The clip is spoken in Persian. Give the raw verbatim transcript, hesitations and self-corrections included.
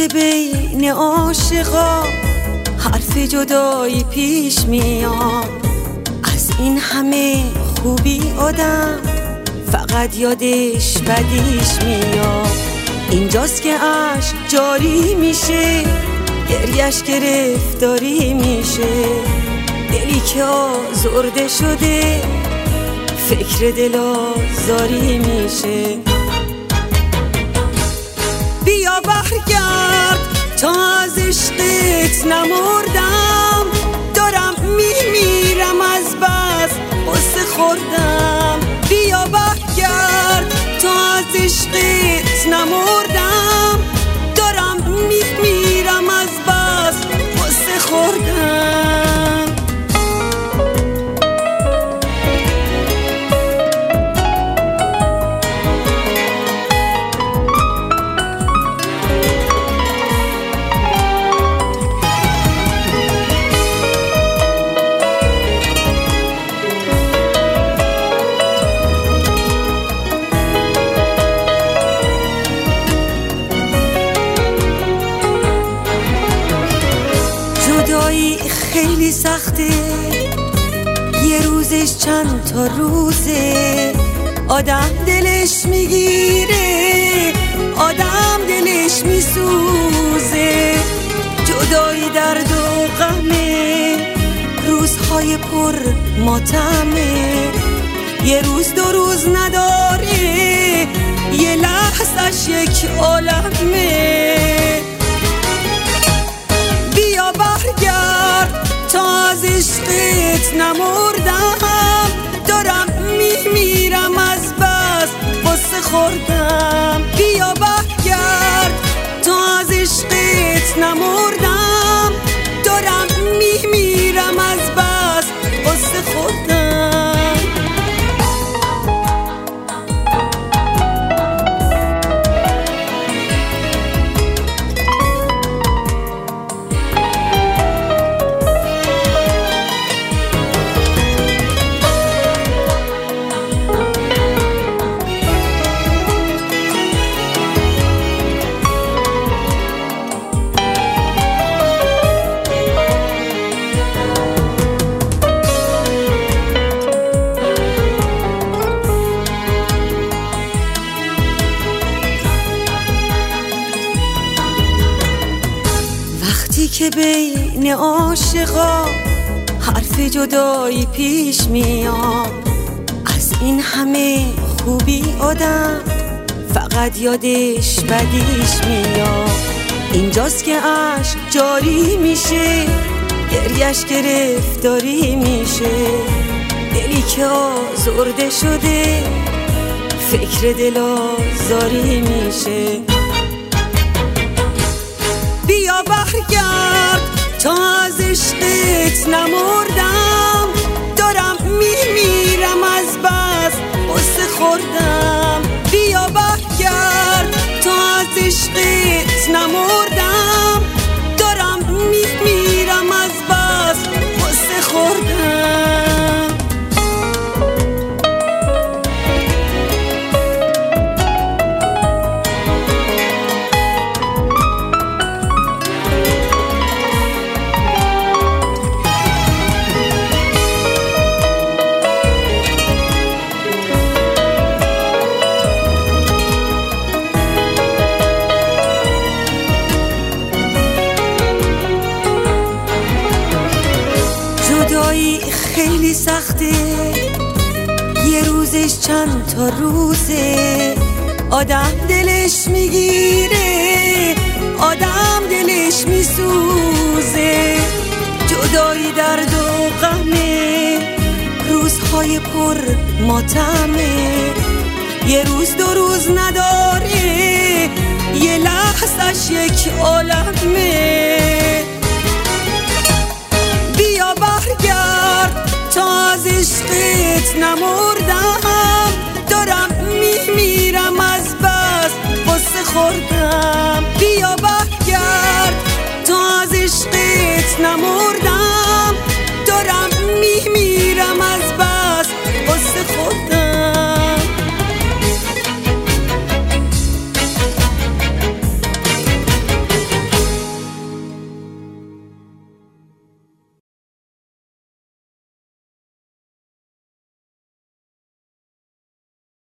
که بین عاشقا حرف جدایی پیش میاد، از این همه خوبی آدم فقط یادش بدیش میاد. اینجاست که عشق جاری میشه، گریش گرفتاری میشه، دلی که آزرده شده فکر دل آزاری میشه. بیا برگرد تا از عشقت نمردم، دارم میمیرم از بس قصه خوردم. بیا برگرد تا از عشقت نمردم، دارم میمیرم از بس قصه خوردم. جدایی خیلی سخته، یه روزش چند تا روزه، آدم دلش میگیره، آدم دلش میسوزه. جدایی درد و غمه، روزهای پر ماتمه، یه روز دو روز نداره، یه لحظهش یک عالمه. بیا برگرد تا از عشقت نمردم، دارم میمیرم از بس قصه خوردم. بیا برگرد تا از عشقت نمردم، دارم میمیرم از بس قصه خوردم. وقتی که بین عاشقا حرف جدایی پیش میاد، از این همه خوبی آدم فقط یادش بدیش میاد. اینجاست که عشق جاری میشه، گریش گرفتاری میشه، دلی که آزرده شده فکر دل آزاری میشه. بیا برگرد تا از عشقت نمردم، دارم میمیرم از بس قصه خوردم. بیا برگرد تا از عشقت نمردم، دارم میمیرم از بس قصه خوردم. جدایی خیلی سخته، یه روزش چند تا روزه، آدم دلش میگیره، آدم دلش میسوزه. جدایی درد و غمه، روزهای پر ماتمه، یه روز دو روز نداره، یه لحظهش یک عالمه. بیا برگرد تا از عشقت نمردم، دارم میمیرم از بس قصه خوردم.